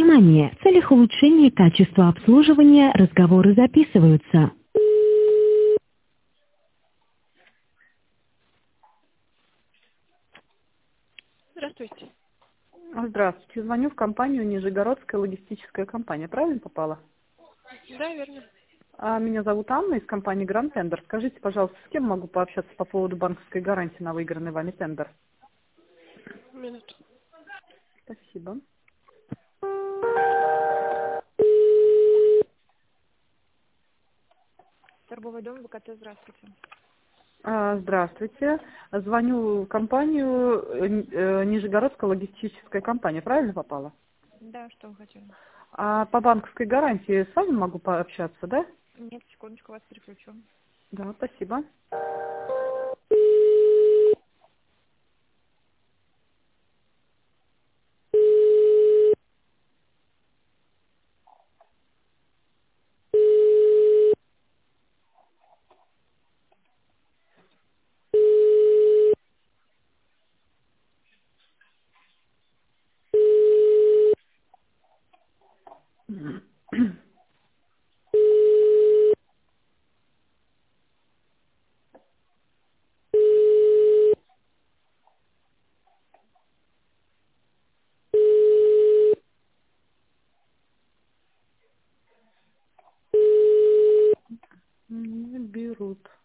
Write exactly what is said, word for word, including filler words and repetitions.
Внимание! В целях улучшения качества обслуживания разговоры записываются. Здравствуйте. Здравствуйте. Звоню в компанию Нижегородская логистическая компания. Правильно попала? Да, верно. А, Меня зовут Анна из компании Grand Tender. Скажите, пожалуйста, с кем могу пообщаться по поводу банковской гарантии на выигранный вами тендер? Минуту. Спасибо. Торговый дом ВКТ, здравствуйте. А, Здравствуйте. Звоню в компанию э, Н- э, Нижегородская логистическая компания. Правильно попала? Да, что вы хотели? А по банковской гарантии с вами могу пообщаться, да? Нет, секундочку, вас переключу. Да, спасибо. Не берут.